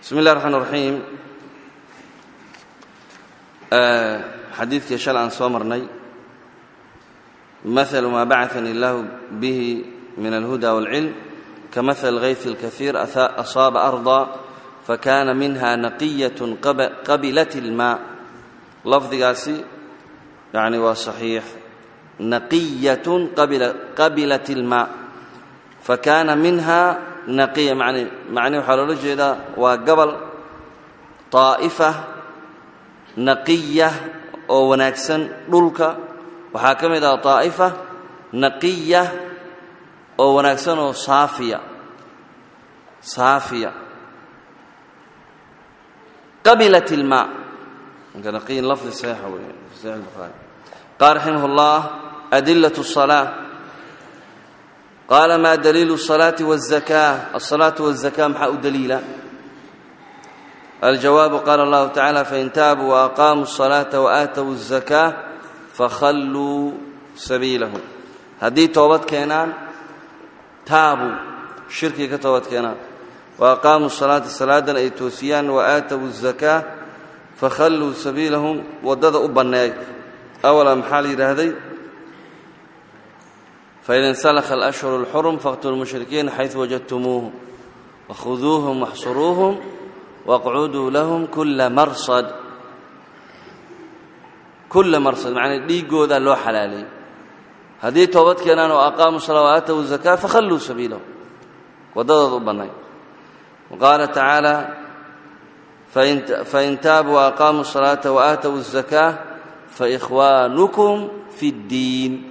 بسم الله الرحمن الرحيم. حديث كشال عن صومرني مثل ما بعثني الله به من الهدى والعلم كمثل الغيث الكثير أصاب أرضا فكان منها نقية قبلت الماء. لفظ قاسي يعني وصحيح نقية قبلت الماء فكان منها نقية معني وحلول جيدا وقبل طائفة نقية أو ونكسن دولك وحاكم إذا طائفة نقية أو ونكسن أو صافية قبلت الماء. نقي لفظ صحيح البخاري. قال رحمه الله: أدلة الصلاة. قال: ما دليل الصلاة والزكاة؟ الصلاة والزكاة محا دليلا. الجواب: قال الله تعالى: فإن تابوا وأقاموا الصلاة وآتوا الزكاة فخلوا سبيلهم. هذه توبت كينان تابوا شركي كتوبت كينان وأقاموا الصلاة أي توسيان وآتوا الزكاة فخلوا سبيلهم ودد أبناك أولا محالي هذي. فإذا انسلخ الأشهر الحرم فاقتلوا المشركين حيث وجدتموهم وخذوهم واحصروهم واقعدوا لهم كل مرصد معنى ديقوا ذا لو حلالي. هذه توبت كينان وأقاموا الصلاة وآتوا الزكاة فخلوا سبيلهم ودد أبناك. وقال تعالى: فإن تابوا وأقاموا الصلاة وآتوا الزكاة فإخوانكم في الدين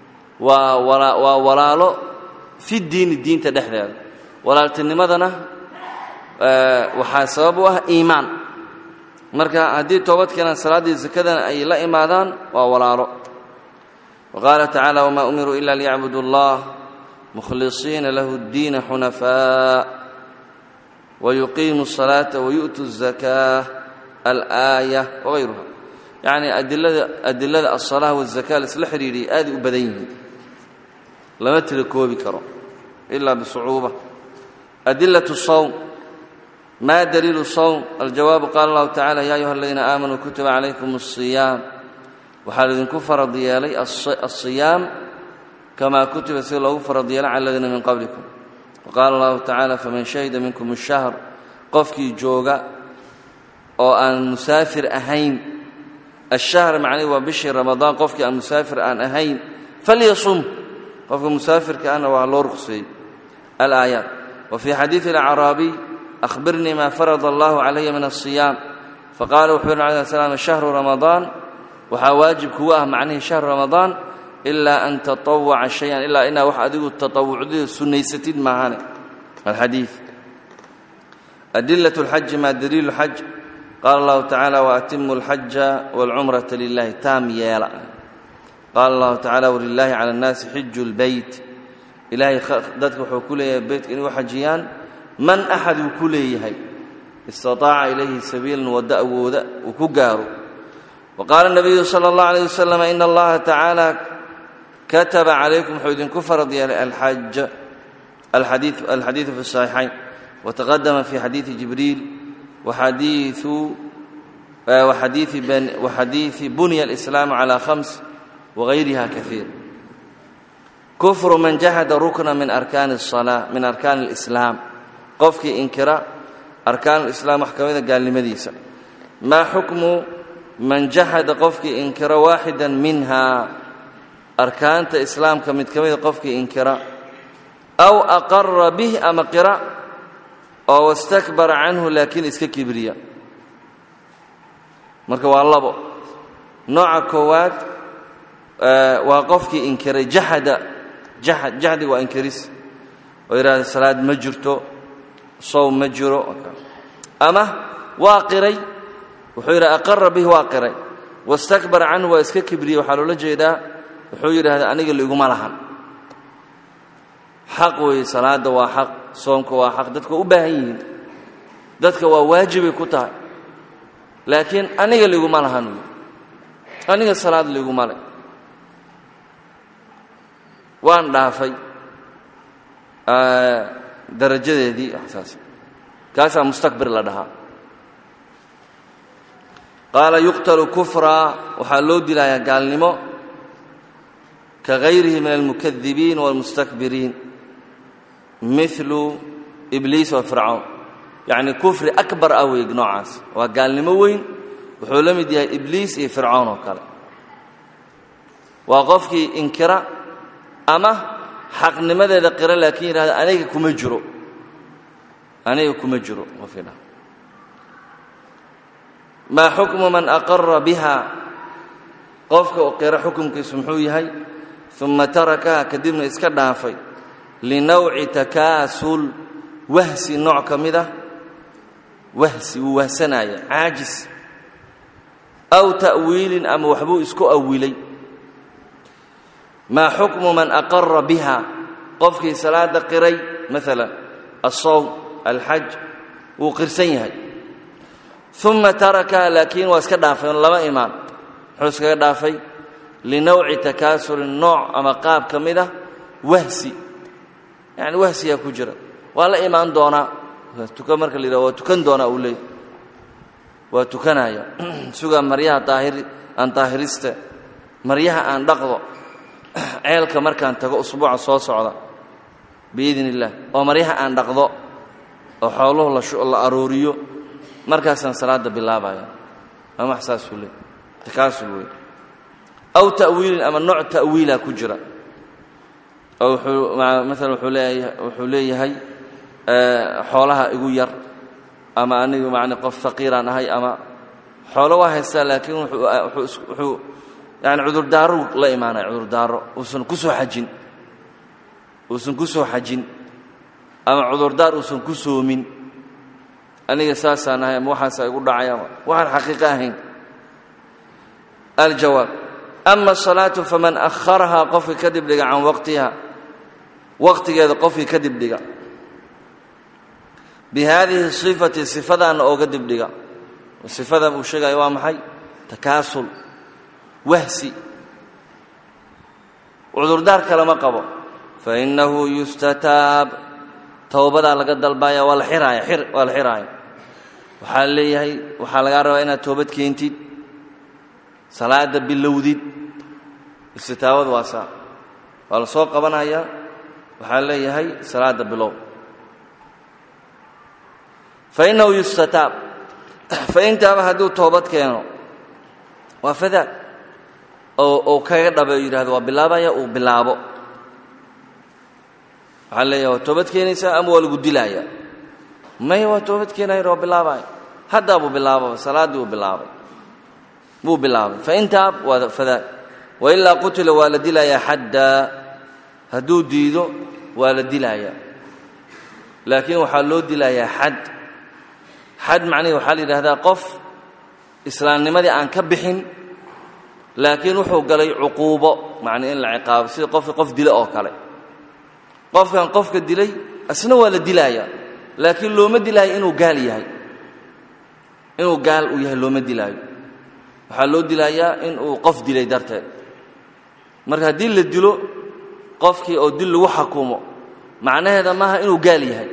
وولالو في الدين تدحذر ولالتني مدنا وحاسبوها إيمان. مركا هذه توبت كان صلاة الزكاة أي لا إيمانان وولالو. وقال تعالى: وما أمروا إلا ليعبدوا الله مخلصين له الدين حنفاء ويقيموا الصلاة ويؤتوا الزكاة. الآية وغيرها. يعني أدلة الصلاة والزكاة لسلحريري آدي أبدين لم تركوا بكرم إلا بصعوبة. أدلة الصوم. ما دليل الصوم؟ الجواب: قال الله تعالى: يا أيها الذين آمنوا كتب عليكم الصيام وحال إذن كفر ديالي الصيام كما كتب سيله فرض ديالي على الذين من قبلكم. وقال الله تعالى: فمن شهد منكم الشهر قفكي جوغا أو أن مسافر أهين. الشهر معني وبشر رمضان قفكي أن مسافر أن أهين فليصم. قفك مسافر كأنه وعلى رخصي. الآيات. وفي حديث الأعرابي: أخبرني ما فرض الله علي من الصيام. فقال وحبيبنا عليه السلام: الشهر رمضان وحواجب كواه معنيه شهر رمضان إلا أن تطوع شيئا إلا إنه وحديه التطوع ذي سنيستين معاني. الحديث. أدلة الحج. ما دليل الحج؟ قال الله تعالى: وأتموا الحج والعمرة لله تام يالا. قال الله تعالى: ولله على الناس حج البيت. إلهي ذاتك حكولي بيت إنه حجيان من أحد كليه استطاع إليه سبيلا ودأ وكجاره. وقال النبي صلى الله عليه وسلم: إن الله تعالى كتب عليكم حدود كفر ديال الحج. الحديث في الصحيحين. وتقدم في حديث جبريل وحديث بني الإسلام على 5 وغيرها كثير. كفر من جحد ركنا من أركان الصلاة من أركان الإسلام. قفك إنكراء أركان الإسلام محكمة قال لمديسة. ما حكم من جحد قفك إنكراء واحدا منها أركان الإسلام كمتكمل قفك إنكراء أو أقر به أم قراء أو استكبر عنه لكن اسك كبرياء. marka waa labo nooca koowaad waa qofkii inkiray jahdi waa inkiris oo yiraahdo salaad ma jirto soom ma jiro ama waa qiray wuxuu yiraahdo aqarra bihi waa qiray wastakbara anhu waa iska kibriyo waxa loo jeedaa wuxuu yiraahdo aniga liguma lahan xaq way salaada waa xaq soomka waa xaq dadka u baahan yihiin dadka waa waajib ku tahay laakiin aniga liguma lahan aniga salaad liguma leh waan dhaafay darajadeedii ahsaas كاسا مستكبر لدها قال يقتل كفرا وحلو دلايا قال نمو كغيره من المكذبين والمستكبرين مثل إبليس وفرعون يعني كفر أكبر أو يقنعاس وقال نموين وحولم ديها إبليس فرعون وكلا وقفك إنكرا أما حق لماذا ذكر لكن أنا كمجرو وفينا ما حكم من أقر بها قفك أقر حكم كسمحوي هاي ثم تركها كدبنا إسكدها في لنوع تكاسل وهسي نوع كمذا وهسي وهسنايا عاجز أو تأويل أم وحبو إسكو أولي ما حكم من أقر بها قفك صلاة قري مثلا الصوم الحج وقرسيها ثم تركها لكن واسكدها في لما إيمان حسكدها في لنوع تكاسل النوع أما قاب كمذا وهسي يعني وهسي يا كجرة ولا إيمان دونا تكمرك اللي روا تكن دونا أولي وتكنايا سوغا مريها طاهر أن طاهرست مريها أن دقض عيالك مركان تقو أسبوع صوص عضا بإذن الله ومريها أن دقض وحوله الله أروريو مركاسا صلاة بالله بايا أما إحساس ولي تكاسل ولي أو تأويل أما نوع تأويل كجرة أو مثلا حولي هاي حولها يغير أما أني معني قف فقيرا هاي أما حولها هسه لكن يعني عذر دارو لا إيمان عذر دارو وسن كسو حجين أما عذر دار وسن كسو من أنا أساسا أنا موحاسا يقول دعايا وعن حقيقة هين الجواب أما الصلاة فمن أخرها قف كذب لقى عن وقتها وقت هذا قف كذب لقى بهذه الصفة صفة أن أكذب لقى والصفة أبو الشيخ أيوام حي تكاسل وهسي وعذر دار كلام قبل فإنه يستتاب توبة على قد الباية والحراية وحال قاروا إن توبة كينتي صلاة باللوديد استتاوذ واسع والسوق قبنا هي وحال هي صلاة باللو فإنه يستتاب فإن تاب هدو توبة كينو وفذا أو كيدا بيرهد وبلابا أو بلابو عليه توبة كينيسا أموال قدلايا ما هو توبة كينيرو بلابا هذا أبو بلابا صلاة أبو بلابا مو بلابا فإن تاب فذا وإلا قتل والدي لا حدا هدو ديدو والدي لا لكن وحلو دي لا حد معناه وحالي هذا قف إسلام نمدي عن كبحين لكن وحو قالي عقوبة معنى إن العقاب سيد قف دلاء أو كالي قف كان قف كدلاء أسنو ولا دلاء لكن لو ما دلاء إنه قال يهي إنه قال ويهي لو ما دلاء وحلو دلاء إنه قف دلاء درته مركا دل الدلو قف كي أو دل وحكومه معناه هذا ما إنه قال يهي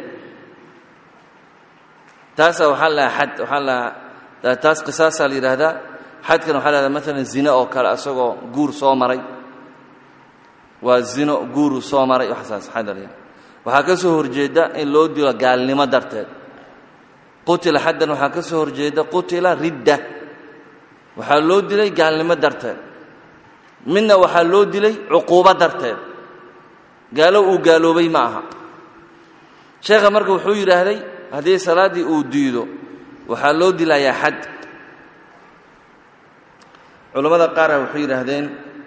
تاسا وحلا حد وحلا تاس قصاصا لهذا حد كانوا حلا مثلا الزنا أو كلا أسوق جور صامري والزنا جور صامري وحساس حدا يعني وحكسه هرجيدا إن لو ديو قال لما درت قتل حدا وحكسه هرجيدا قتل ردة وحلو دلي قال لما درت منا وحلو دلي عقوبة درت قالوا بي معها شيخ مركب وحوي هذي هذه صلاة أوديدو وحلو دلي يا حد علماء قارئ وحير هذين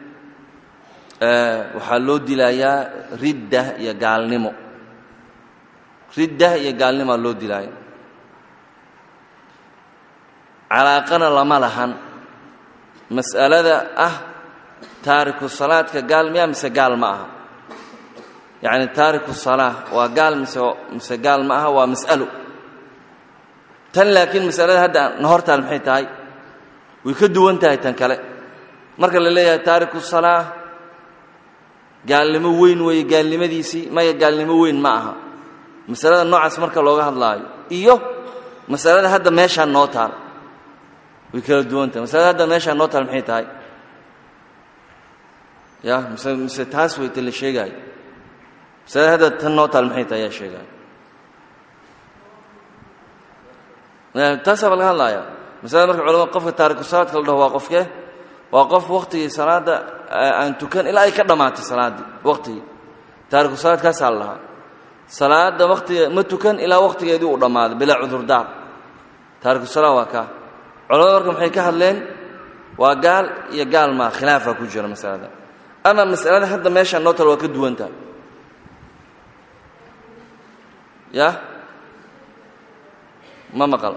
وحلو دلايا ردة يقال نمو ردة يقال نمو لو دلايا علاقنا لما لهن مسألة تارك الصلاة كقال ميا مسقال معها يعني تارك الصلاة وقال مسقال معها ومسأله لكن مسألة هذا نهارتها المحيطة ويكدوا انتهي تنكله marka la leeyahay taariku salaah gaalnimo weyn way gaalnimadiisi ma gaalnimo weyn ma aha misalada noocaas marka looga hadlaayo iyo masalada hadda meesha noo taal way kala duwan tahay masalada hadda meesha noo taal maxay tahay ya mise taas way tala sheegay masalada hadda tan noo taal maxay tahay sheegay taas baa laga hadlayaa masalada marka culimada qofka taariku salaadka la dhaho waa qofkee waa qof waqtigii salaada aan tukan ilaa ay ka dhamaatay salaadii waqtigii taariku salaadkaas lahaa salaada waqtiga ma tukan ilaa waqtigeedii uu dhamaaday bila cudur daar taariku salaad waa ka culimada marka maxay ka hadleen waa gaal iyo gaal ma khilaafa ku jira masalada ama masalada hadda meesha noo tal waa ka duwan tahay ya ma maqal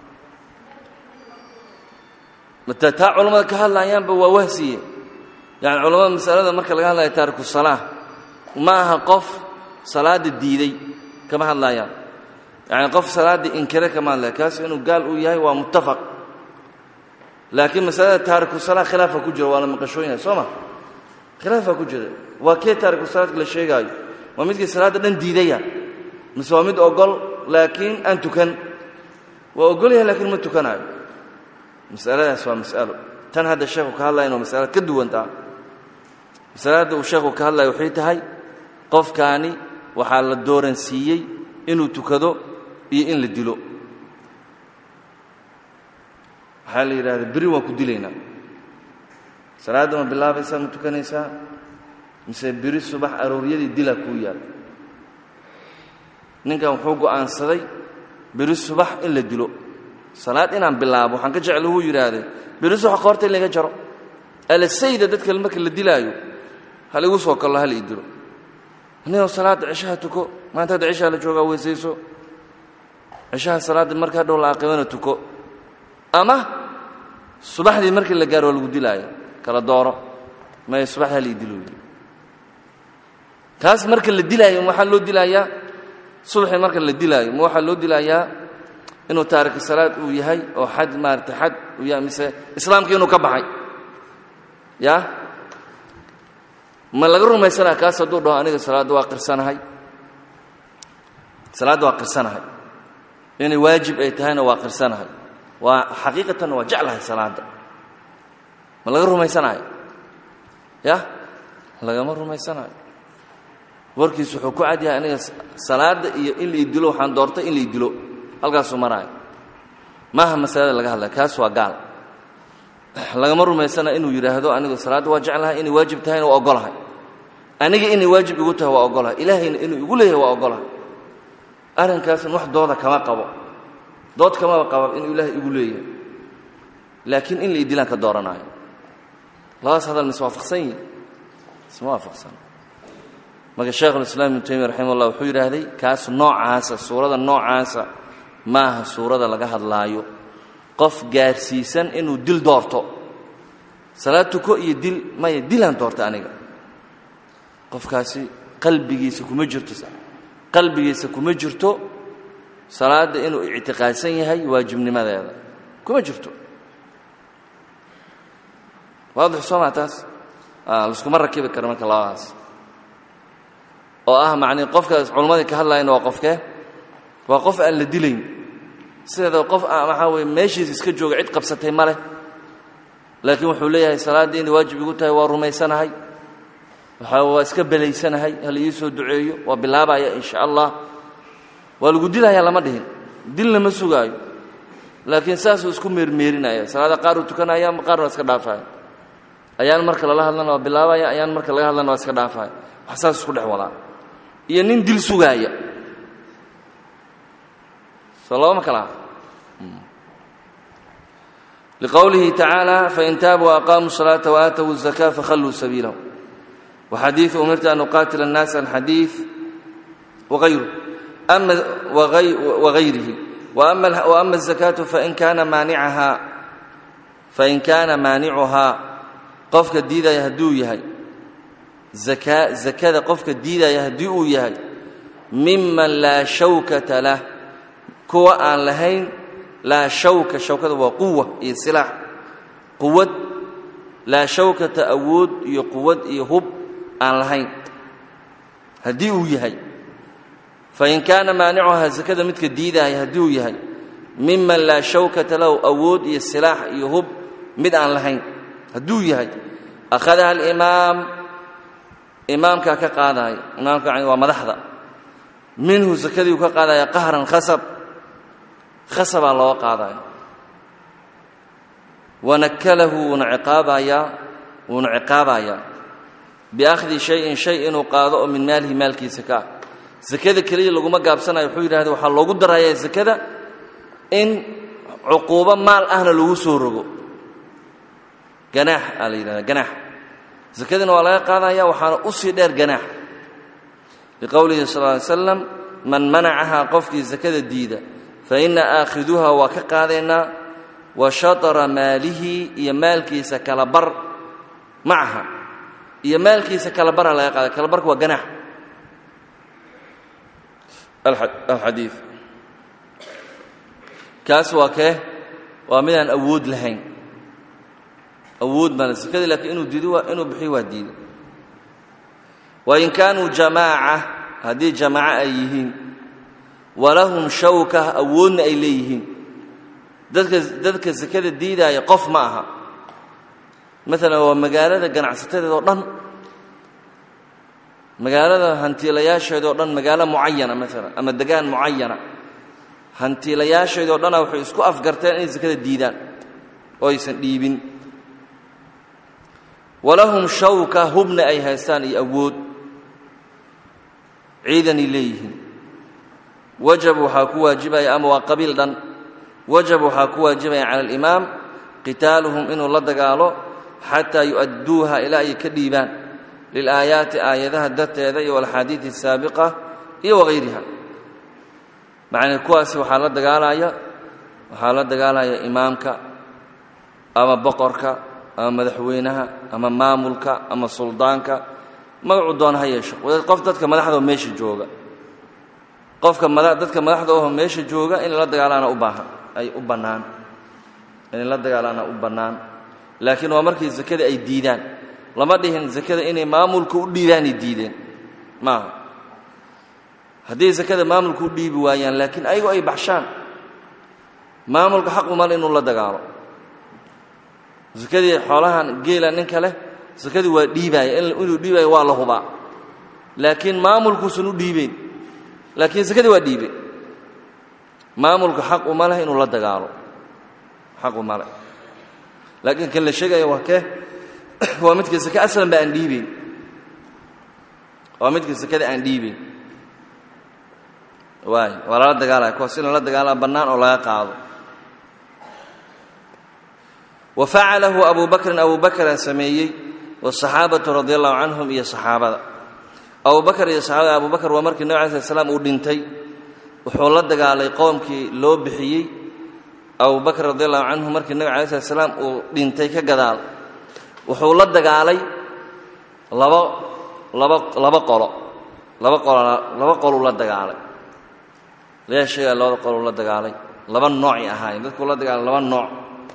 mata taa culimada ka hadlayaanba waa wahsiye yani culimada masalada marka laga hadlayo taariku salaah ma aha qof salaada diiday kama hadlayaan yani qof salaada inkira kama hadlaya kaas inuu gaal uu yahay waa muttafaq laakiin masalada taariku salaah khilaafa ku jira waa la maqashooyinaya sooma khilaafa ku jira waa kee taariku salaadka la sheegaayo waa midkii salaada dhan diidaya mise waa mid ogol laakiin aan tukan waa ogol yahay laakiin ma tukanayo masaladaas waa mas'alo tan hadda sheekhu ka hadlayo inuu mas'alo ka duwan tahay masalada uu sheekhu ka hadlayo waxay tahay qofkaani waxaa la dooran siiyey inuu tukado iyo in la dilo waxaa la yidhaahdaa beri waan ku dilaynaa salaadda ma bilaabaysaa ma tukanaysaa mise beri subax arooryadii dilaa kuu yaal ninkan wuxuu go'aansaday beri subax in la dilo salaad inaan bilaabo waxaan ka jecel uu yiraahday beri subax qoorta in laga jaro ala sayda dadka marka la dilaayo hal igu soo kala hal idiro inuu salaad cishaa tuko maanta cishaa la jooga weesayso cishaa salaad marka dhow la aqimana tuko ama subaxdii markii la gaaro lagu dilaayo kala dooro ma subax hal idilo taas marka la dilaayo waxa loo dilayaa subaxii marka la dilaayo ma waxa loo dilayaa inuu taariku salaad uu yahay oo xad maarta xad uu yahay mise islaamka inuu ka baxay ya ma laga rumaysanaa kaas hadduu dhaho aniga salaada waa qirsanahay inay waajib ay tahayna waa qirsanahay waa xaqiiqatan waa jeclahay salaada ma laga rumaysanayo ya lagama rumaysanayo warkiisu wuxuu ku cadyahay aniga salaada iyo in la dilo waxaan doortay in la dilo halkaasuu maraayo maaha masalada laga hadlaya kaas waa gaal lagama rumaysana inuu yidhaahdo anigu salaada waa jeclahay inay waajib tahayna waa ogolahay aniga inay waajib igu tahay waa ogolahay ilaahayna inuu igu leeyahay waa ogolahay arrinkaasna wax dooda kama qabo dood kama qabo inuu ilaahay igu leeyahay laakiin in la idilaan ka dooranayo laas hadal miswaafaqsan yihiin iswaafaqsan marka sheekh al-islaam ibn taymiyyah rahimahullah wuxuu yiraahday kaas noocaasa suurada noocaasa maaha suurada laga hadlaayo qof gaarsiisan inuu dil doorto salaatu ko iyo dil ma dilaan doorta aniga qofkaasi qalbigiisa kuma jirto salaada inuu i'tiqaadsan yahay waajibnimadeeda kuma jirto waadix soomaataas isku markiib karo marka labaas oo macnii qofkaas culimadii ka hadlayna waa qofkee waa qof aan la dilayn sida qof waxa way meeshiis iska jooga cid qabsatay male laakiin wuxuu leeyahay salaadii in waajib igu tahay waa rumaysanahay waxa iska baleysanahay hal ii soo duceeyo waa bilaabaya insha Allah waa lagu dilayaa lama dhihin dilna ma sugaayo laakiin saasuu isku meermeerinaya salaada qaar uu tukanaya qaar waa iska dhaafaya ayaan marka la hadlana waa bilaabaya ayaan marka laga hadlana waa iska dhaafaya wax saas isku dhex walaa iyo nin dil sugaaya salaam kala لقوله تعالى فإن تابوا وأقاموا الصلاة وآتوا الزكاة فخلوا سبيلهم وحديث أمرت أن أقاتل الناس الحديث وغيره وغيره وأما الزكاة فإن كان مانعها قفك الديدة يهدو يهي زكاة قفك الديدة يهدو يهي ممن لا شوكة له كوا آن لهين لا شوكة وقوة سلاح قوة لا شوكة أود يقوة يهب آن لهين هدو يهي فإن كان مانعها زكاة متك ديدها يهدو يهي ممن لا شوكة له أود السلاح يهب مدعا لهين هدو يهي أخذها الإمام إمامك كقاضي إمامك يعني ومدحضة منه زكاة كقاضي قهرا خسب الله قاضي ونكله ونعقابا بأخذ شيء وقاضاء من ماله مالك زكاة زكاة كلية لغما قابسنا يحوي هذا وحال لو قدر هي زكاة إن عقوبة مال أهل الوسور جناح علينا جناح زكاة ولا قاضا يا وحال أصيدر جناح لقوله صلى الله عليه وسلم من منعها قفك زكاة الديدة فإن آخذها وكقاضينا وشطر ماله يمالك سكالبر معها يمالك سكالبر لا يقال كالبر وجناح الحديث كاس وكه ومن أود لهين أود من الزكاة لكن إنه ديدوا إنه بحيوة ديد وإن كانوا جماعة هذه جماعة أيهين ولهم شوكة أود إليهم dadka zakada diidaya qof ma aha mesela waa magaalada ganacsatada oo dhan magaalada hantiilayaasheeda oo dhan magaalo muayana mesela ama degaan muayana hantiilayaasheeda oo dhan waxay isku afgarteen in zakada diidaan oo aysan dhiibin walahum shawka hubna ay haystaan iyo awood ciidan ilayhi wajib waxa ku waajibaya ama waa qabiil dhan وجب وحاكوا واجبا على الإمام قتالهم إنه لا دغالو حتى يؤدوها إلى أي كديبان للآيات آياتها الدت يدي والحديث السابقة وغيرها معنى الكواسي وحالات دغالايا وحالات دغالايا إمامك أما بقرك أما مدحوينها أما مامولك أما سلطانك مقعدون هي شق وقفتك مدحدو ميشي جوغا قفك مدحدك مدحدو ميشي جوغا إن لا دغالانا أباها أي أبنان إن لا دغالانا أبنان لكن ومركي الزكاة أي ديدان لما دهن زكاة إني مامولك وديدان ديدان ما هذه زكاة مامولك ودي بوايان لكن أي بحشان مامولك حق مال إنه لا دغالو زكاة حولها جيلا نكله زكاة وديباي إنه ديباي والله با لكن مامولك سنو ديبين لكن زكاة وديبين مامولك حق ماله إنه لا دغالو حق ماله لكن كل شيء يوكه هو متك زكاة أصلا بأن ديبين ومتك زكاة أن ديبين واي ولا دغالا كوسين لا دغالا بنان ولا يقاض وفعله أبو بكر سميي والصحابة رضي الله عنهم يا صحابة أبو بكر يا صحابة أبو بكر ومرك النبي عليه السلام ودنتي وحول دغالay qoomkii loo bixiyay Abu Bakr radiyallahu anhu markii Nabi Cali salaam uu dhintay ka gadaal wuxuu la dagaalay laba qolo la dagaalay leeshay laba qolo la dagaalay laba nooc ahaayeen dadku la dagaalay laba nooc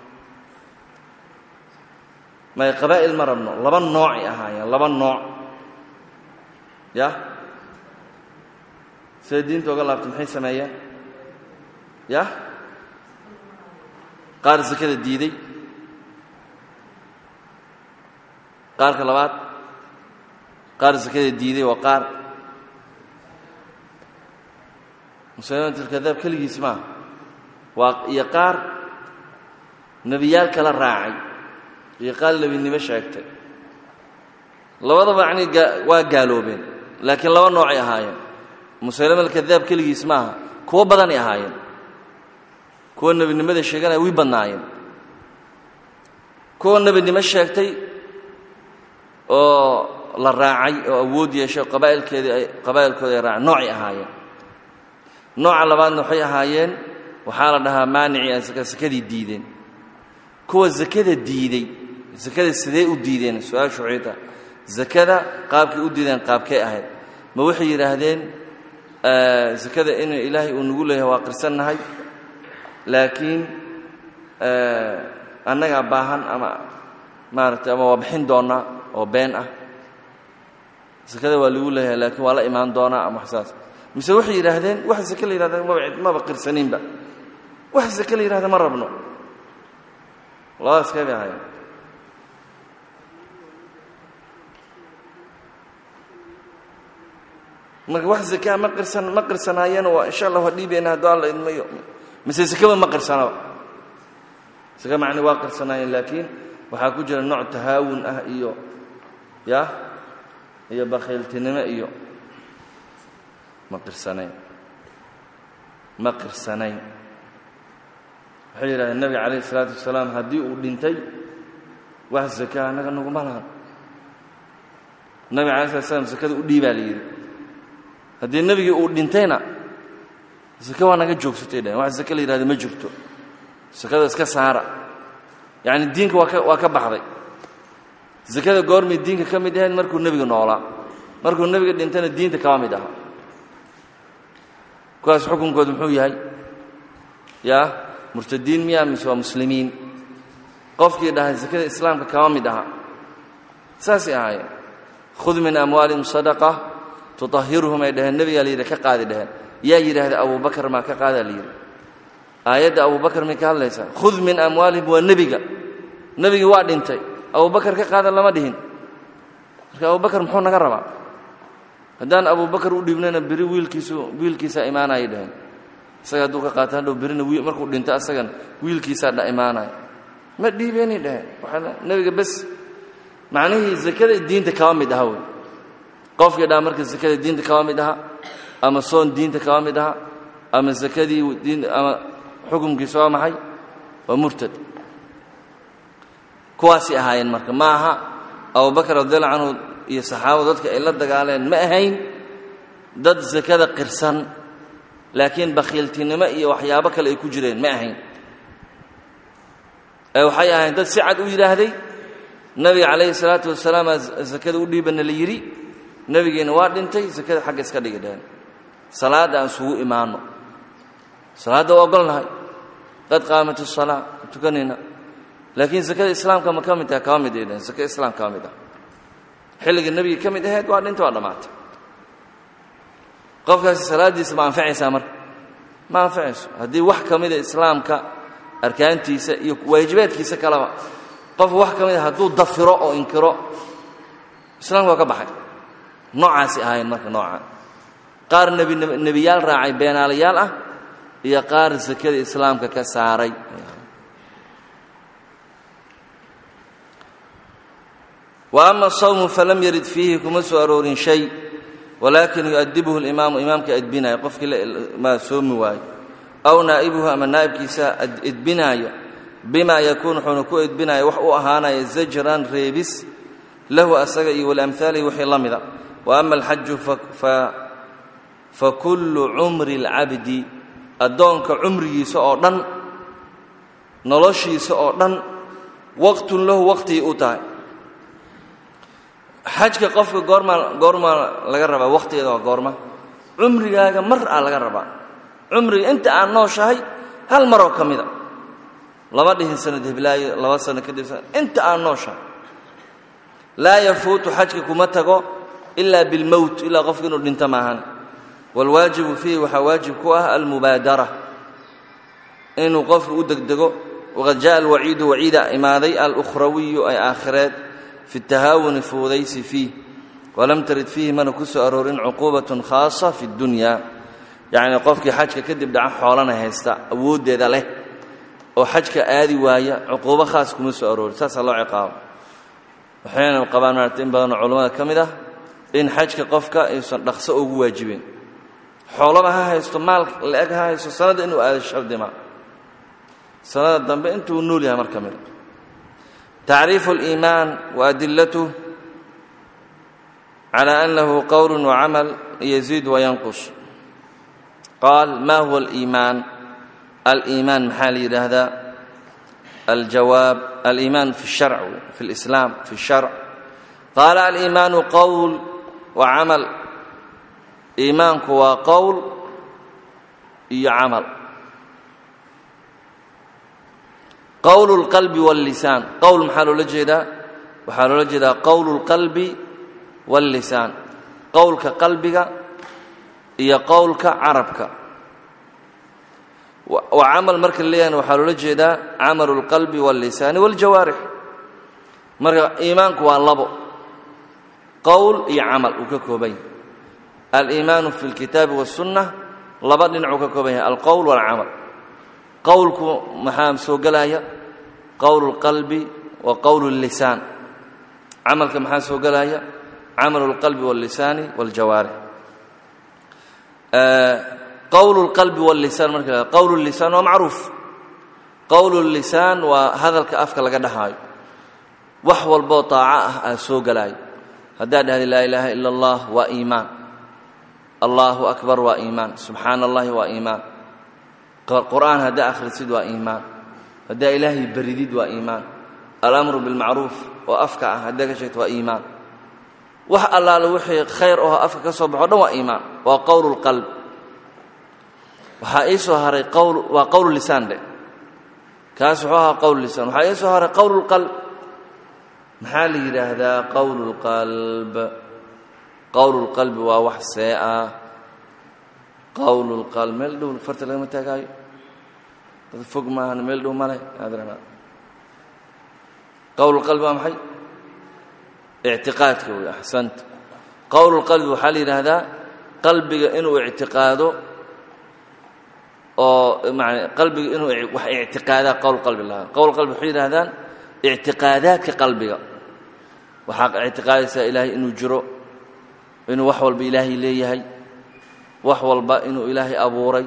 ma qabaa'il marabno laba nooc ahaayeen laba nooc ya سيدين توقع الله بتمحي سمايا يا قار زكاة الديدي قار كلابات قار زكاة الديدي وقار مسلمة الكذاب كل يسمع ويقار نبيال كلا راعي يقال لبي النبي شاكتر لو وضع يعني وقالوا بين لكن لو نوعي هاي مسلمة الكذاب كل يسمعها كوا بدن يهاين كوا النبي نمد الشيخان ويبناين كوا النبي نمد الشيختي أو للراعي أو أود يشوف قبائل كذا راعي نوع يهاين نوع على بعض نوعي هاين وحالها مانع الزكاة الديدين كوا الزكاة الديدي الزكاة السداء الديدين سؤال شعيته زكاة قابك الديدين قابك أهل ما وحي يرهدين زكاة إن إلهي ونقول له واقرسنا هاي لكن أنا أباهن أما مارت أما وبحين دونا أو بين زكاة ولقول له لكن ولا إيمان دونا أما حساس mise waxay yiraahdeen wax zaka la yiraahdo ma baqirsaninba wax zaka la yiraahdo ma rabno labadaas ka bixay marka wax zaka ma qirsanayeen waa insha Allah hadhiibeena hadoo Allah idmayo mise zaka ma qirsanaba zaka macna waa qirsanayeen laakiin waxa ku jira nooc tahaawun ah iyo bakhayltinimo iyo ma qirsanayn waxay yiraahdeen nabi kaleey salaatu wasalaam hadii uu dhintay wax zaka anaga nagu malahan nabi kaleey salaatu wasalaam zakada u dhiibaa leeyahay hadii nabiga uu dhintayna zaka waa naga joogsatay wax zaka la yiraahdo ma jirto zakada iska saara يعني الدين وكبحضي زكاة قرمي الدين كمد هاد مركو النبي نولا مركو النبي دينتنا الدين تكامل ده كواس حكم قد محوي هاي يا مرتدين ميا مسوا مسلمين قف كده زكاة الإسلام كامل ده ساسي هاي خذ من أموالهم صدقة تطهرهم إلى النبي اللي ذكر قاعد ده يا يره أبو بكر ما كقاعد ليه آيات أبو بكر مكان ليس خذ من أموالهم والنبي وعد انتي أبو بكر كقاعد لما دهن أبو بكر محون نقربا هدان أبو بكر ودي بننا بري ويل كيسا إيمانا يدهن سيادوك قاتل لو برينا مركو دينتا أسجن ويل كيسا دا إيمانا ما دي بيني ده النبي بس معناه زكاة الدين تكامل ده هو قف كده مركز زكاة الدين تكامل ده أما صون الدين تكامل ده أما الزكاة دي والدين أما حكم كيسوا معي ومرتد كواسي هاي المركب معها أبو بكر رضي الله عنه يصحابه ضدك إلا دقالين ما هين ضد زكاة قرصان لكن بخيلتين ما وحيابك اللي يكجرين ما هين أو حيا هين ضد سعد ويرا هذي النبي عليه الصلاة والسلام زكاة ودي بن اللي يري نبي جنواد انتي زكاة حق اسكال يدهن صلاة عن سوء إيمانه صلاة وقلنا قد قامت الصلاة تكنينا لكن زكاة الإسلام كما كامتها كامدة زكاة الإسلام كامدة حلق النبي كامدة هيك وعد انت وعد مات قف الصلاة دي ما انفعي سامر ما انفعي هذه وح كامدة الإسلام كأركان تيسا واجبات كيسا كلام قف وح كامدة هدو ضفراء أو إنكراء الإسلام وكبحي نوع عاسي هاي المركة نوعا قار النبيال راعي بين عليال هي قار زكاة الإسلام كساري وأما الصوم فلم يرد فيه كمس أرور شيء ولكن يؤدبه الإمام إمامك أدبنا يقف ما سوم واي أو نائبه أما النائب كيسا أدبنا بما يكون حنكو أدبنا وحو أهانا يزجران ريبس له أسقئ والأمثال وحي اللمذا وأما الحج فكل عمر العبد أدونك عمري سؤدن نلشي سؤدن وقت له وقت يؤتى حجك قفك قورما laga raba waqtigeeda goorma umrigaaga mar laga raba umri inta aan nooshahay hal mar oo kamida laba dhihin sanad hiblaayo laba sano kadib inta aan nooshahay la yafuutu hajka kuma tago illa bil maut illa qofka inuu dhinta maahan wal waajib fihi waxa waajib ku ah al mubadara inuu qofku u degdego waqad jaa al wa'iid wa'ida imaaday al ukhrawi ay aakhirat في التهاون فوديس فيه ولم ترد فيه من كسو أرورين عقوبة خاصة في الدنيا يعني قفك حجك كدب دعا حولنا هيستا أود ذا له أو حجك آدي وايا عقوبة خاصة كمسو أرور ساس الله عقاب وحين القبان مرتين بغن علماء كمدة إن حجك قفك يصدقسه واجبين حولنا هيستو مالك لأجها هيستو سند إنه آدي الشعب دماء سند الدنب إنتو نوليها مركمل تعريف الإيمان وأدلته على أنه قول وعمل يزيد وينقص قال ما هو الإيمان؟ الإيمان محالي لهذا الجواب الإيمان في الشرع في الإسلام في الشرع قال الإيمان قول وعمل إيمانك هو قول يعمل قول القلب واللسان قول محل لجدا وحال لجدا قول القلب واللسان قولك قلبك iyo qowlka carabka وعمل marka leeyahay waxa loo jeedaa amalul qalbi wal lisan wal jawarih marka iimaanku waa labo qowl iyo amal uu ka koobay al iimaan fi al kitab was sunnah laba dhinac uu ka koobay al qowl wal amal qowlku maxaa soo galaya qowlul qalbi wa qowlul lisan amalka maxaa soo galaya amalul qalbi wal lisan wal jawarih قول القلب واللسان مركا قول اللسان ومعروف قول اللسان وهذا الكأفك لقى دحاي وحو البطاعة سوق لاي هداد هذه لا إله إلا الله وإيمان الله أكبر وإيمان سبحان الله وإيمان القرآن هدا آخر السيد وإيمان هدا إلهي بريديد وإيمان الأمر بالمعروف وأفكع هدا شيء وإيمان وح الله لوحي خير أفكع صبح وإيمان وقول القلب waxa ay soo haray qowl wa qowl lisan de kaas waxa qowl lisan waxa ay soo haray qowl qalb maxaa la yiraahdaa qowl qalb waa wax sa'a qowl qalb meel dhow farta laga taagayo dad fog ma aan meel dhow male adrana qowl qalb waa maxay i'tiqaadku ahsant qowl qalb waxa la yiraahdaa qalbiga inuu i'tiqaado oo macna qalbiga inuu wax i'tiqaada qowl la qowl qalbi wuxuu yiraahdaan i'tiqaadaadka qalbiga waxa i'tiqaadaysa ilaahay inuu jiro inuu wax walba ilaahay leeyahay wax walba inuu ilaahay abuuray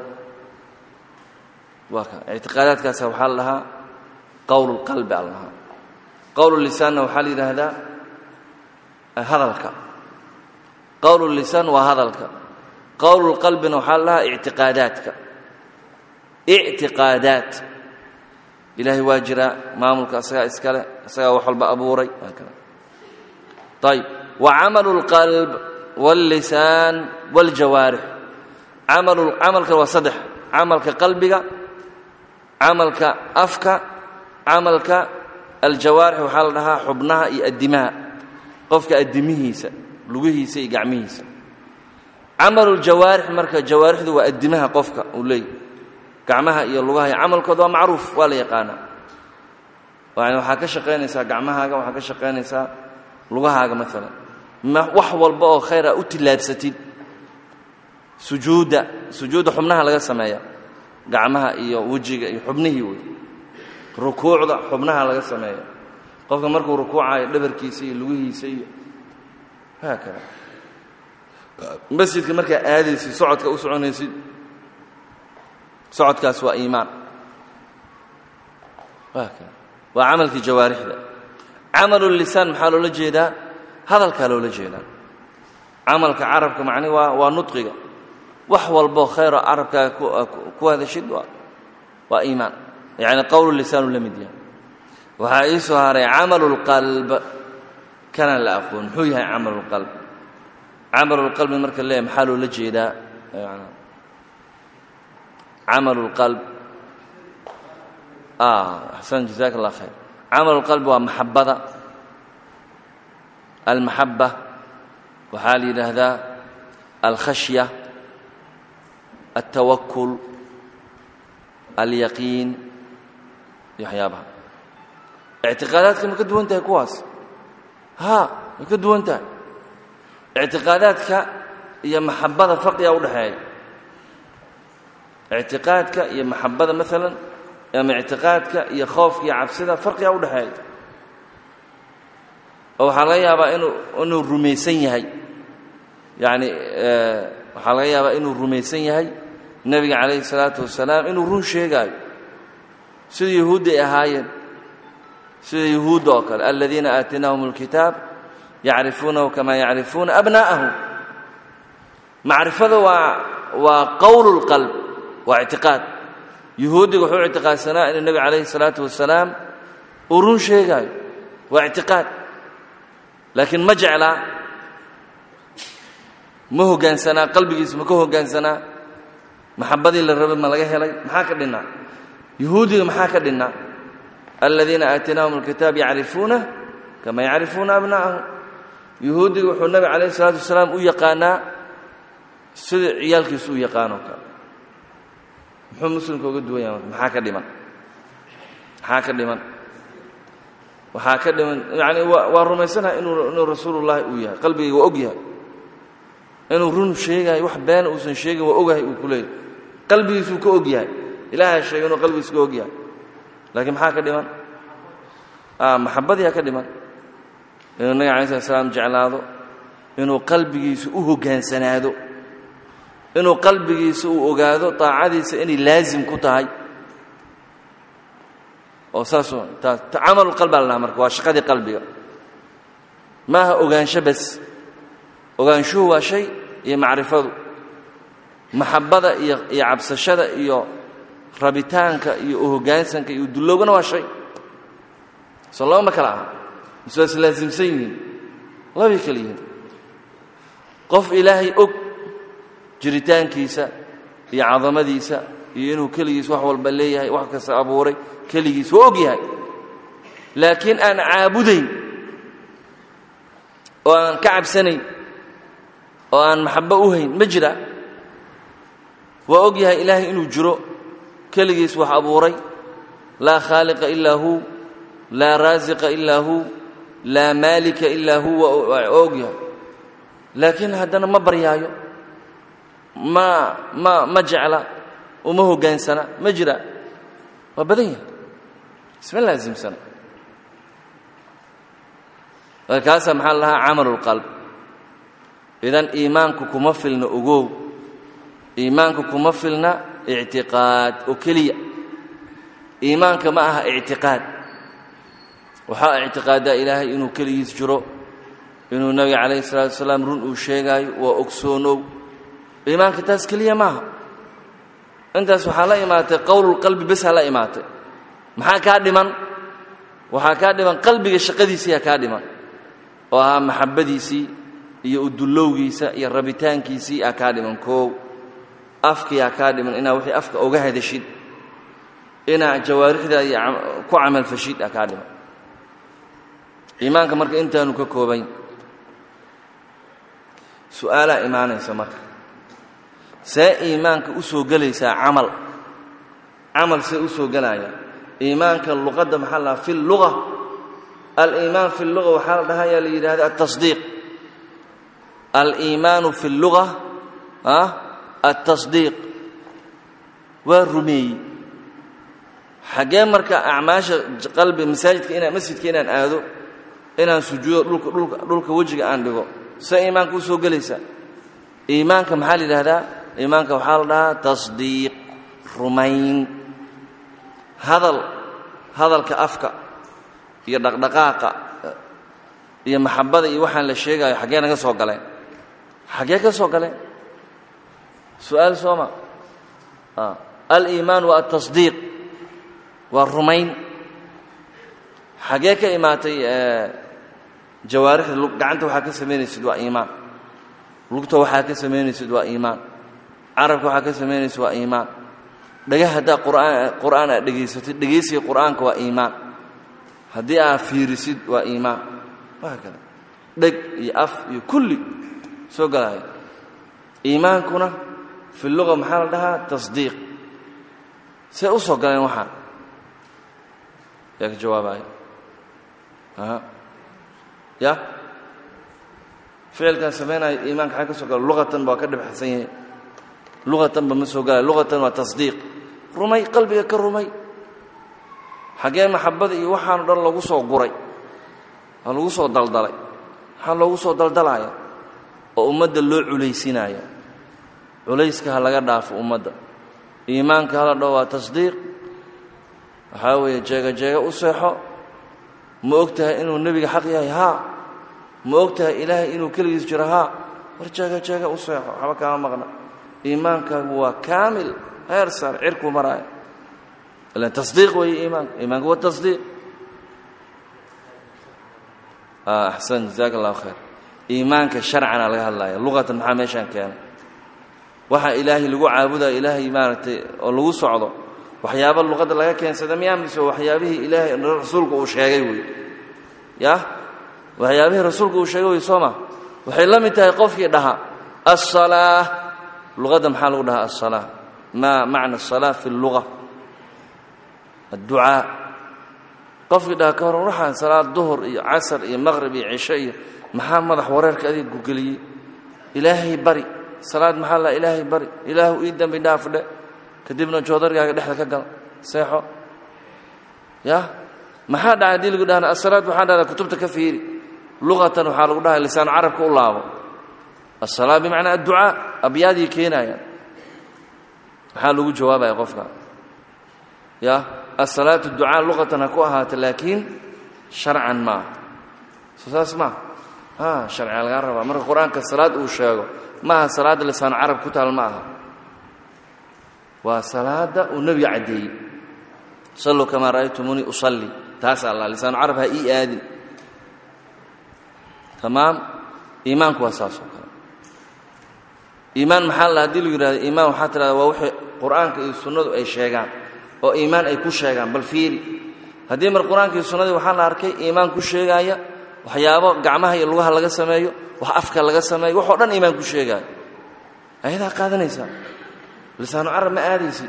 waxa i'tiqaadaadkaas waxa la lahaa qowl qalbi allah qowl lisan waxa la yiraahdaa hadalka qowl lisan wa hadalka qowl qalbina waxa la lahaa i'tiqaadaadka اعتقادات إلهي واجرا ماملك أسغا إسكاله أسغا وحلب أبوري هكذا طيب وعمل القلب واللسان والجوارح عملك وصدح عملك قلبك عملك أفك عملك الجوارح وحالها حبنها الدماء قفك الدميهيسا لغيهيسا يقعميهيسا عمل الجوارح مركا جوارح ذو الدماء قفك ولي gacmaha iyo lugaha amalkooda macruuf waa la yaqaan waxa ka shaqeynaysa gacmahaaga waxa ka shaqeynaysa lugahaaga mesela wax walba oo khayr ah u tilaabsatid sujuuda xubnaha laga sameeyo gacmaha iyo wajiga iyo xubnihi way rukuucda xubnaha laga sameeyo qofka markuu rukuucayo dhabarkiisa iyo lugihiisa iyo hakada masjidka marka aadaysi socodka u soconaysid socodkaas waa iimaan waa amalki jawaarixda amalul lisan maxaa loo jeedaa hadalka loo jeedaa amalka arabka macni waa nutqiga wax walba khayr arabka ku hada shid waa iimaan yani qawlul lisan lamid yahay waxa ay soo haray amalul qalb kana la aqoon muxuu yahay amalul qalb marka leeyahay maxaa loo jeedaa yani عمل القلب أحسن جزاك الله خير عمل القلب ومحبة المحبة وحالي هذا الخشية التوكل اليقين يحيى بها اعتقاداتك ما كدو انت كواس ما كدو انت اعتقاداتك هي محبة فرق يا ودحاي اعتقادك يا محبة مثلا يا اعتقادك يا خوف يا عبسده فرق يا ودحاي او waxa laga yaabaa inuu rumaysan yahay yani waxa laga yaabaa inuu rumaysan yahay nabiga kaleey salaatu wasalaam inuu run sheegayo sida yahuudi ahaayeen sida yahuud oo kale alladina aatinahumul kitab ya'rifunahu kama ya'rifuna abna'ahum ma'rifada wa qawlul qalb واعتقاد يهودي وحو اعتقاد سناء ان النبي عليه الصلاه والسلام ورون شيغاي واعتقاد لكن ما جعل ما هو كان سناء قلبي اسمه هو كان سناء محبتي للرب ما لغا هلي ما كدنا يهودي ما كدنا الذين اتيناهم الكتاب يعرفونه كما يعرفون ابنائهم يهودي وحو النبي عليه الصلاه والسلام ويقانا sida ciyaalkiisu u yaqaano ka muxuu muslimku uga duwan yahay maxaa ka dhiman waxaa ka dhiman yani waa rumaysanahay inuu rasuulullaahi uu yahay qalbigayga waa og yahay inuu run sheegayo wax been uusan sheegin waa ogahay uu ku leeyahay qalbigiisuu ka og yahay ilaahay sheegay inuu qalbigiisu ka og yahay laakiin maxaa ka dhiman maxabbadiyaa ka dhiman inuu nabiga alayh slat slam jeclaado inuu qalbigiisu u hoggaansanaado inuu qalbigiisa uu ogaado taacadiisa inay laazim ku tahay oo saasoo camalu qalbi la marka waa shaqadii qalbiga maaha ogaansho bas ogaanshuhu waa shay iyo macrifadu maxabbada iyo cabsashada iyo rabitaanka iyo hoggaansanka iyo dullowgana waa shay soo laba ma kala aha mise waa islaasimsan yihiin labay kala yihiin qof ilaahay og jiritaankiisa iyo cadamadiisa iyo inuu keligiis wax walba leeyahay wax kasta abuuray keligiis waa og yahay laakiin aan caabudayn oo aan ka cabsanayn oo aan maxabbo u hayn ma jira waa og yahay ilaahay inuu jiro keligiis wax abuuray laa khaaliqa ilaa hu laa raasiqa ilaa hu laa maalika ilaa hu waa og yahay laakiin haddana ma baryaayo ma jecla uma hoggaansana ma jira waa badan yahay isma laasimsana markaasaa maxaa lahaa camalulqalb idan iimaanku kuma filna ogow iimaanku kuma filna ictiqaad oo keliya iimaanka ma aha ictiqaad waxaa ictiqaadaa ilaahay inuu keligiis jiro inuu nabiga calayhi salaatu wasalaam run uu sheegaayo waa ogsoonow iimaanka taas keliya maaha intaas waxaa la imaatay qowlulqalbi bas haa la imaatay maxaa kaa dhiman waxaa kaa dhiman qalbiga shaqadiisiiyaa kaa dhiman oo ahaa maxabbadiisii iyo udullowgiisa iyo rabitaankiisii aa kaa dhiman koow afkiyaa kaa dhiman inaa wixii afka oga hadashid inaa jawaarixdaadii ku camalfashid aa kaa dhiman iimaanka marka intaanu ka koobayn su'aalaa imaanaysa marka see iimaanka u soo gelaysaa camal see u soo gelaya iimaanka luqadda maxaa la dhahaa fi lluga aliimaan fi lluga waxaa la dhahayaa la yidhahda altasdiiq aliimaanu fi lluga altasdiiq waa rumeeyey xaggee marka acmaasha qalbi masjidka inaan aado inaan sujuudo dhulka wejiga aan dhigo see iimaanka u soo gelaysaa iimaanka maxaa la yidhahdaa iimaanka waxaa la dhahaa tasdiiq rumayn hadalka afka iyo dhaqdhaqaaqa iyo maxabbada iyo waxaan la sheegaayo xaggee naga soo galeen xaggee ka soo galeen su'aal sooma aliimaan waa altasdiiq waa rumayn xaggee ka imaatay jawaarixda gacanta waxaa ka samaynaysid waa iimaan lugta waxaa ka samaynaysid waa iimaan carabka waxaa ka samaynaysid waa iimaan dhagah haddaa qur'aan aad dhegaysatid dhegaysiga qur'aanka waa iimaan haddii aad fiirisid waa iimaan waa kale dheg iyo af iyo kulli soo galaayo iimaankuna fi luga maxaa la dhahaa tasdiiq see u soo galeen waxaan yaa ka jawaabaayo ya ficilkan samaynayo iimaanka xaa ka soo gala luqatan baa ka dhibxsan yahay luqatanba ma soo galaya luqatan waa tasdiiq rumay qalbiga ka rumay xaggee maxabbada iyo waxaanu dhan lagu soo guray ha lagu soo daldalay maxaa loogu soo daldalaya oo ummadda loo culaysinaya culayska ha laga dhaafo ummadda iimaanka hala dhaho waa tasdiiq waxaa weeye jeega u seexo ma og tahay inuu nebiga xaq yahay haa ma og tahay ilaahay inuu keligiis jiro haa war jeega u seexo waxba kaama maqna iimaankaagu waa kaamil heer sar cirkuu maraayo ilan tasdiiq weeye iimaanku waa tasdiiq axsan jazaaka allahu khayr iimaanka sharcana laga hadlaya luqatan maxaa meeshaan keenay waxaa ilaahay lagu caabudayo ilaahay maaragtay oo lagu socdo waxyaaba luqadda laga keensada miyaa mise waxyaabihii ilaahay rasuulku uu sheegay wey ya waxyaabihii rasuulku uu sheegay wey soo ma waxay la mid tahay qofkii dhaha assalaa لغة محل لها الصلاة ما معنى الصلاة في اللغة الدعاء قف إذا كان روح صلاة الظهر عصر مغرب عشاء محمد حوارك أذي جوجلي إلهي بري صلاة محل إلهي بري إله إيدا بدافع كدبنا جودر قاعد نحن كقل صحيح يا ما حد عادل يقول أنا الصلاة وحد هذا كتبت كثير لغة وحال يقولها لسان عرب كله الصلاة بمعنى الدعاء أبيادي كينا يعني حال يقول جوابه يقفنا يا الصلاة الدعاء لغة نكوها لكن شرعا ما اسمع شرع الغرب مر القرآن كالصلاة وشاغو ما صلاة لسان عرب كتال معها وصلاة والنبي عدي صلوا كما رأيتموني أصلي تاسع الله لسان عرب هاي آدم تمام إيمانك واساسه إيمان محل هدي له يراد إيمان وحتى ووحي قرآن كالسنة أي شيئا أو إيمان أي كل شيئا بل فيري هدي من القرآن كالسنة وحال أركي إيمان كل شيئا وحيابه قعمها يلوها لغا سمايو وحافك لغا سمايو وحوران إيمان كل شيئا هذا قادة نيسا لسان عرب ما آديسي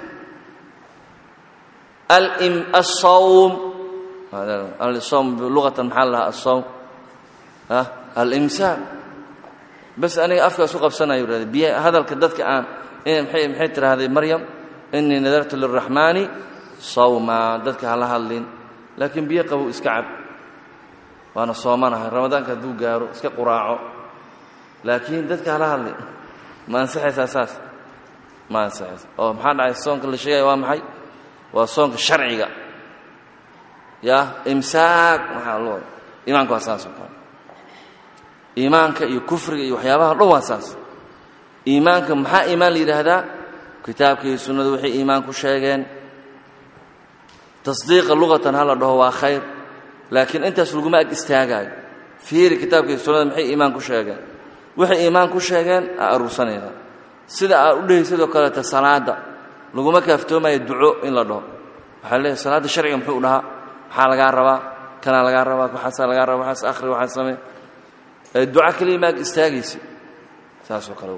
الصوم هذا الصوم بلغة محلها الصوم الإمساك بس أنا أفكر سوق بسنة يراد هذا الكدات كأن محيتر هذه مريم إني نذرت للرحمن صوما دتك على هالين لكن بيقبوا إسكعب وأنا صومانها رمضان كذو جارو إسك قراعه لكن دتك على هالين ما نصح أساس ما نصح أو محل على الصوم كل شيء يوم حي والصوم الشرعي يا إمساك محلول إيمانك أساسه إيمانك يكفر يحيابها الله أساس إيمانك محا إيمان لهذا كتابك السنة وحي إيمانك شيئين تصديق اللغة هذا هو خير لكن أنت سلوك ما استهجاج في كتابك السنة محي إيمانك شيئين وحي إيمانك شيئين أرسلنا سيدا أقوله سيدا قالت الصلاة لو ما كفتوا ما يدعو إلا الله حاله الصلاة الشرعية محولها حال جاربا كان على جاربا وحصل على جاربا وحص آخر وحصل الدعاء كلمة استاجيسي ساسو كلو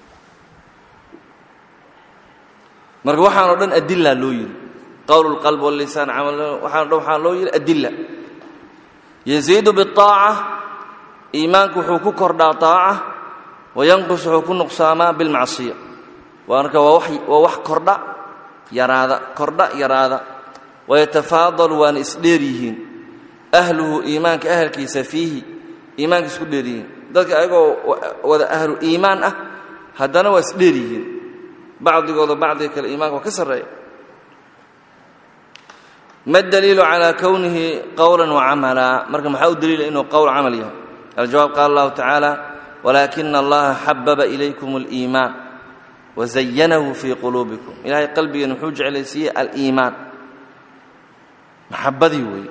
مرق وحنا نقول أدلة لويل قول القلب واللسان عمل وحنا لويل أدلة يزيد بالطاعة إيمانك وحكوك كردا طاعة وينقص حكوك نقصاما بالمعصية وأنك ووح كردا يرادا ويتفاضل وان إسديريهن أهله إيمانك أهل كيس فيه إيمانك إسديريهن ذلك أيقو وذا أهل إيمان هدنا وإسديريهن بعض يقول بعض الإيمان وكسر ما الدليل على كونه قولا وعملا مركم حاول دليل إنه قول عمليها الجواب قال الله تعالى ولكن الله حبب إليكم الإيمان وزينه في قلوبكم إلهي قلبي نحوج على سيء الإيمان محبة ذي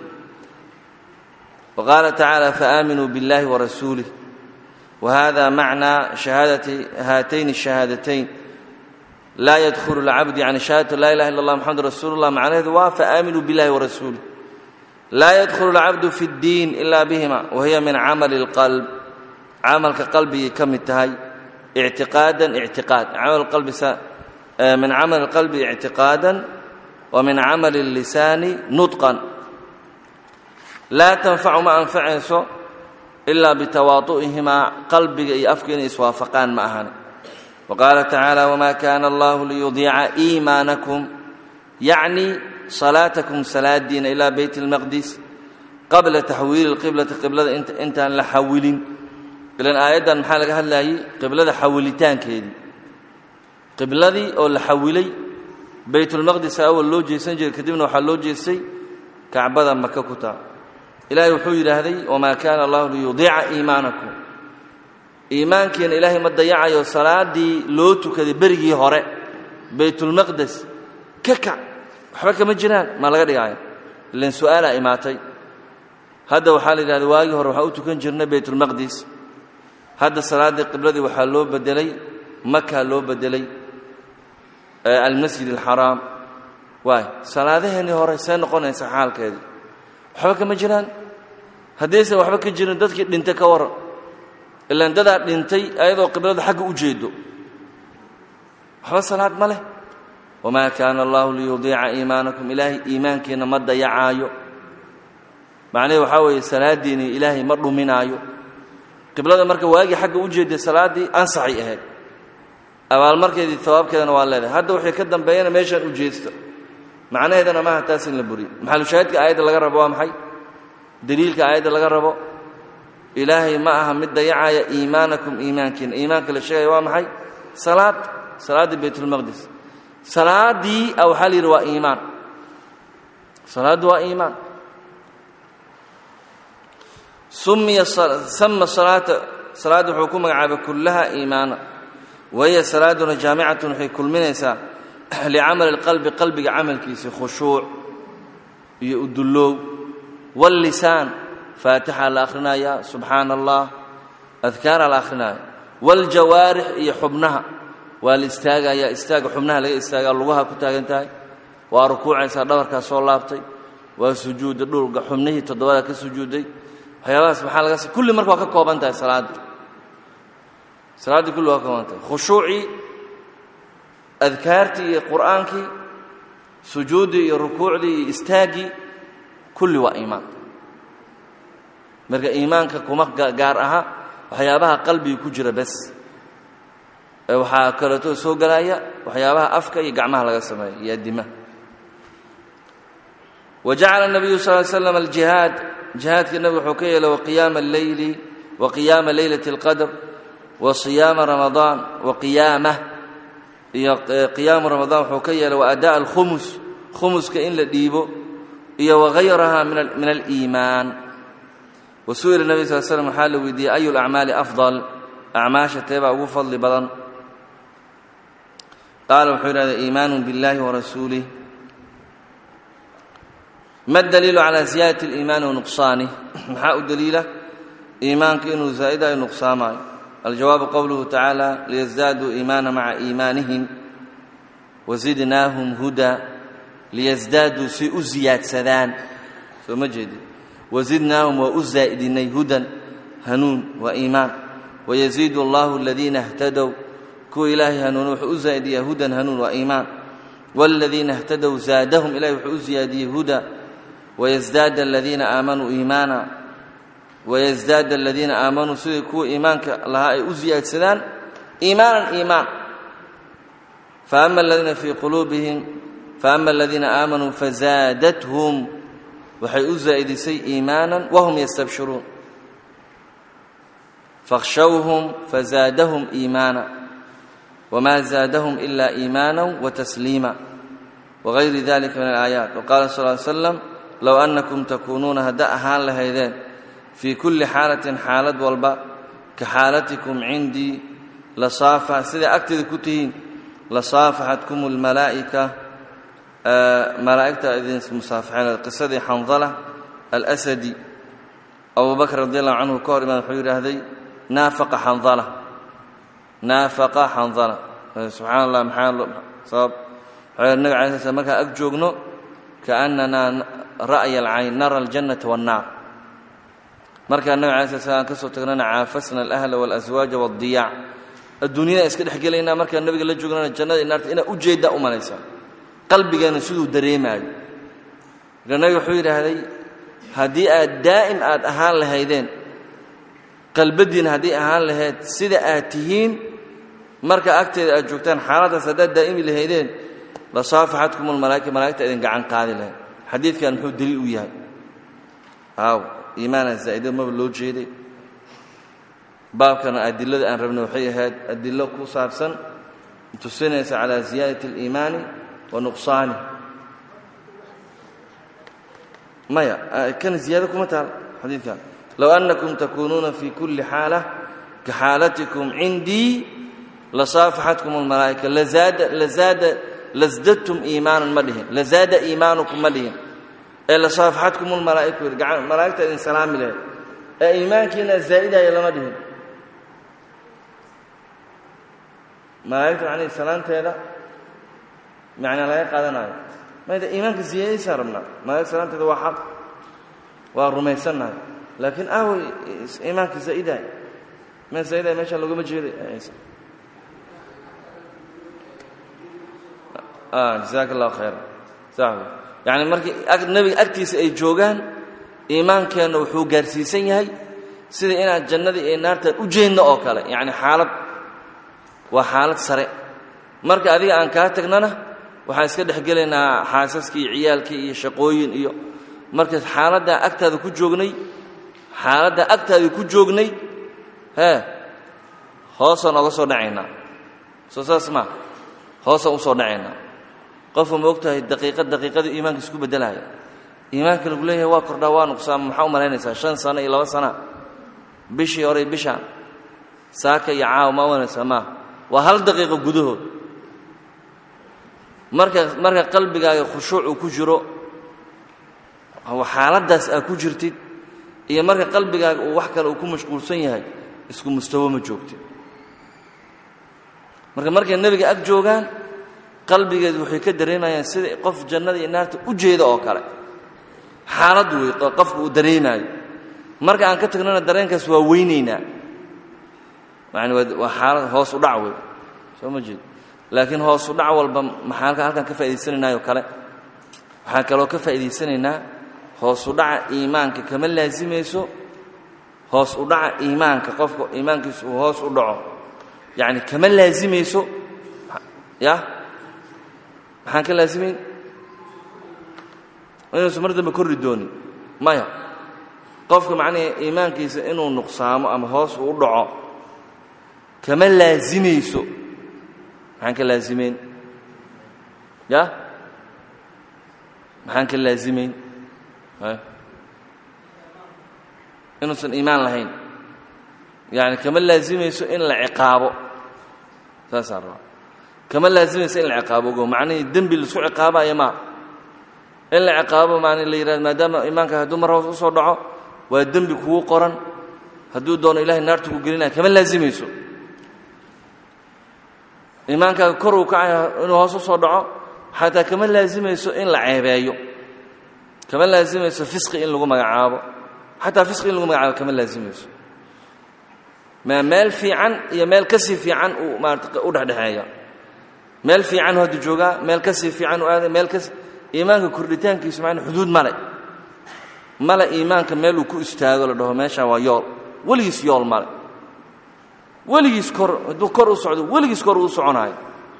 وقال تعالى فآمنوا بالله ورسوله وهذا معنى شهادة هاتين الشهادتين لا يدخل العبد عن شهادة لا إله إلا الله محمد رسول الله معناه فآمنوا بالله ورسوله لا يدخل العبد في الدين إلا بهما وهي من عمل القلب عمل كقلبه كم التهي اعتقادا اعتقاد عمل القلب من عمل القلب اعتقادا ومن عمل اللسان نطقا لا تنفع ما أنفعه إلا بتواطؤهما قلبك أفكين إسوافقان معهن وقال تعالى وما كان الله ليضيع إيمانكم يعني صلاتكم صلاة الدين إلى بيت المقدس قبل تحويل القبلة قبلة انت لحولين لأن آيات محالك هلاي قبلة حولتان كيدي قبلة أو لحولي بيت المقدس أول لوجي سنجر كدبنا وحلوجي سي كعبدا مككتا إلهي وحوي هذه وما كان الله ليضيع إيمانكم إيمانك إن إلهي ما تضيع يا صلاة دي لوتو كذي برجي هراء بيت المقدس ككع حركة مجنان ما لقى يعني لأن سؤال إماتي هذا وحال هذا واجه وروحوا كان جرنا بيت المقدس هذا صلاة دي قبل دي وحلو بدلي مكة لو بدلي المسجد الحرام واي صلاة هني هراء سنقون سحال كذي حركة مجنان هديسة وحركة جرنا دتك انت كور إلا أن دذا دينتي أيضا قبلة حق أجيده waxba salaad ma leh wamaa kaana allahu liyudiica iimaanakum ilaahay iimaankiina ma dayacaayo macnaheedu waxaa weeye salaadiina ilaahay ma dhuminaayo qiblada marka waagii xagga u jeeday salaaddii ansaxay ahayd abaalmarkeedii tawaabkeedana waa leedahay hadda wixii ka dambeeyana meeshaan u jeesto macnaheedana maaha taas in la buriyo maxalushaahidka aayadda laga rabo waa maxay daliilka aayadda laga rabo ilaahay ma aha mid dayacaya iimaanakum iimaankiina iimaanka la sheegaya waa maxay salaaddii baytulmaqdis salaaddii waxaa la yidhi waa iimaan salaaddu waa iimaan sama salaadda wuxuu ku magacaabay kullaha iimaana wahiya salaaduna jaamicatun waxay kulminaysaa licamali اlqalbi qalbiga camalkiisa khushuuc iyo udullow wاllisaan faatixa la akhrinaya subxaana allah adkaara la akhrinaya wاljawaarix iyo xubnaha waa la istaagaya istaaga xubnaha laga istaagaa lugaha ku taagan tahay waa rukuucaysaa dhabarkaa soo laabtay waa sujuudda dhulga xubnihii toddobada ka sujuudday waxyaabahaas maxaa laga kulli marka waa ka kooban tahay salaaddii kulli waa ka kooban tahay khushuucii adkaartii iyo qur'aankii sujuuddii iyo rukuucdii iyo istaaggii kulli waa iimaan marka iimaanka kuma gaar aha waxyaabaha qalbiga ku jira bas waxaa kaleeto soo galaya waxyaabaha afka iyo gacmaha laga sameeyo iyo addimaha wajacala الnabiyu sal ly slam aljihaad jihaadka nabiga wuxuu ka yeelay waqiyaama alleyli waqiyaama leylati اlqadr wasiyaama ramadaan waqiyaamah iyo qiyaamu ramadaan wuxuu ka yeelay waadaaء alkhumus khumuska in la dhiibo iyo wagayraha min aliimaan wasu'ila nabi sal slam waxaa la weydiiyey ayu lacmaali afdal acmaasha teebaa ugu fadli badan qaala wuxuu yidhahda iimaanu biاllahi warasuulih ma daliilu calaa ziyaadati اliimaani wa nuqsaanih maxaa u daliila iimaanka inuu zaa'idaayo nuqsaamaayo aljawaabu qowluhu tacaala liyasdaaduu iimaana maca iimaanihim wazidnaahum hudaa liyasdaaduu si u ziyaadsadaan soo ma jeedin wazidnaahum waa u zaa'idinay hudan hanuun waa iimaan wayaziidu allahu aladiina اhtadow kuwa ilaahay hanuuna wuxuu u zaa'idiyey hudan hanuun waa iimaan wاladiina اhtadow zaadahum ilahay wuxuu u ziyaadiyey huda wayasdaada aladiina aamanuu iimaana wayasdaada aladiina aamanuu sidai kuwa iimaanka lahaa ay u ziyaadsadaan iimaanan iimaan faama aladiina aamanuu fazaadathum waxay u zaa'idisay iimaanan wahum yastabshiruun fakhshawhum fazaadahum iimaana wma zaadahum ila iimaana watasliima wagayri dalika min alaayaat waqala sal ly slam low annakum takuunuuna haddaa ahaan lahaydeen fii kulli xaalatin xaalad walba ka xaalatikum cindii siday agteeda ku tihiin lasaafaxatkum almalaa'ika malaa'igta idin musaafaxeen qisadii xandala alasadi abu bakr radi allahu canhu ka hor imaan wuxuu yidhaahday naafaqa xandala subxaana allah maxaa sabab nabig alay sl slam markaan ag joogno kaannanaa ra'ya alcayn nara aljannata waannaar markaan nabig alay sl slam ka soo tagnana caafasna alahla waalaswaaja waaldiyaac adduunyada iska dhex gelaynaa markaan nabiga la joognana jannada naarta inaa ujeeddaa u malaysaa qalbigeena siduu dareemaayo marka nabiga wuxuu yidhaahday haddii aad daa'im aad ahaan lahaydeen qalbadiina hadday ahaan lahayd sida aad tihiin marka agteeda aad joogtaan xaaladdaas haddaad daa'imi lahaydeen lasaafaxatkum almalaa'ika malaa'igta idin gacan qaadi lahayd xadiidkan muxuu daliil u yahay iimaana zaa'ida maba loo jeeday baabkana adilada aan rabnay waxay ahayd adilo ku saabsan tusinaysa calaa ziyaadati aliimaani wa nuqsaani maya kan ziyaado kuma taal xadiidkan low annakum takuunuuna fii kulli xaala ka xaalatikum cindii lasaafaxatkum almalaa'ika lasdadtum iimaanan ma dhihin lazaada iimaanukum ma dhihin ee lasaafaxatkum almalaa'ika malaa'igta idin salaami lahayd ee iimaankiina zaa'idaya lama dhihin malaa'igta macnihii salaanteeda macnaa laga qaadanayo mayda iimaanka ziyaadaysaa rabnaa malaa'igta salaanteeda waa xaq waa rumaysannahay laakiin aaway iimaanka zaa'idaya iimaan zaa'idaya meeshaan loogama jeeday جزاك الله خير صح يعني markii nabiga agtiisa ay joogan iimaankeena wuxuu gaarsiisan yahay sida inaad jannada iyo naarta u jeedno oo kale yani xaalad sare marka adiga aan ka tagnana waxaan iska dhaxgaleynaa xaasaskii ciyaalkii iyo shaqooyin iyo marka xaaladda agtaada ku joognay hoosan uga soo dhacaynaa soo saasma hoosan u soo dhacaynaa qof ma ogtahay daqiiqadii iimaanka isku bedelaya iimaanka lagu leeyahay waa kordhaa waa nuqsaan maxaa u malaynaysaa 5 sano iyo 2 sano bishii hore bishaan saaka iyo caaw ma wanaysa ma waa hal daqiiqo gudahood marka qalbigaaga khushuuc uu ku jiro xaaladaas aad ku jirtid iyo marka qalbigaaga uu wax kale uu ku mashquulsan yahay isku mustawa ma joogtid markay nabiga ag joogaan qalbigeedu waxay ka dareemayaan sida qof jannada iyo naarta u jeedo oo kale xaalad way qofku uu dareemayo marka aan ka tagnana dareenkaas waa weyneynaa yani waa xaalad hoos u dhac way soo ma jeed laakiin hoos u dhac walba maxaa halkan ka faa'iideysanaynaa kale waxaan kaloo ka faa'iideysanaynaa hoos u dhaca iimaanka kama laazimayso hoos u dhaca iimaanka qofka iimaankiisu uu hoos u dhaco yani kama laazimayso maxaan ka laazimayn inuusan mar dambe korri doonin maya qofka macnaha iimaankiisa inuu nuqsaamo ama hoos u dhaco kama laazimayso maxaan ka laazimayn maxaan ka laazimayn inuusan iimaan lahayn yani kama laazimayso in la ciqaabo saasaan rabaa kama laazimayso in la ciqaabo go macnihii dembi laisku ciqaabayo ma in la ciqaabo macnii la yidhahdo maadaama iimaanka hadduu mar hoos u soo dhaco waa dembi kugu qoran hadduu doono ilahay naarta ku gelinaya kama laazimayso iimaankaaga kor uu kacayo inuu hoos u soo dhaco xataa kama laazimayso in la ceebeeyo kama laazimayso fisqi in lagu magacaabo xataa fisqi in lagu magacaabo kama laazimayso meel fiican iyo meel ka sii fiican uu maarta u dhaxdhaxeeya meel fiican hadu joogaa meel ka sii fiican u aaday meel ka iimaanka kordhitaankiisu macna xuduud male iimaanka meel uu ku istaago la dhaho meesha waa yool waligiis yool male waligiis hadduu kor u socdo waligiis kor u soconayo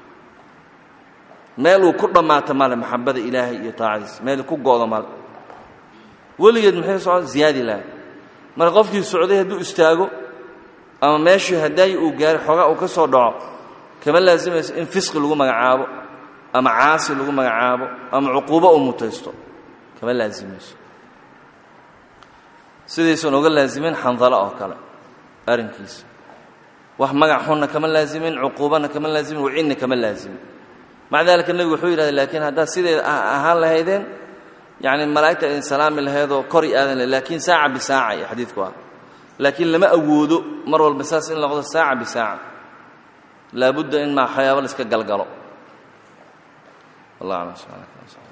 meel uu ku dhammaato male maxabada ilaahay iyo taacadiisa meel ku goodo male weligeed maxay socon ziyaadi lahay marka qofkii socday hadduu istaago ama meeshii hadday uu gaaro xogaa uu ka soo dhaco kama laazimayso in fisqi lagu magacaabo ama caasi lagu magacaabo ama cuquubo uu mutaysto kama laazimayso sidaysan uga laazimin xandala oo kale arrinkiisa wax magac xunna kama laazimin cuquubana kama laazimin wacinna kama laazimin maca daalika nebigu wuxuu yidhahday laakiin haddaad sideeda ahaan lahaydeen yani malaa'igta idin salaami lahaydoo kori aadan lahayd laakiin saaca bisaaca iyo xadiidku ah laakiin lama awoodo mar walba saas in la noqdo saaca bisaaca laabudda in waxyaabo la iska galgalo wallah aclam subxaanaka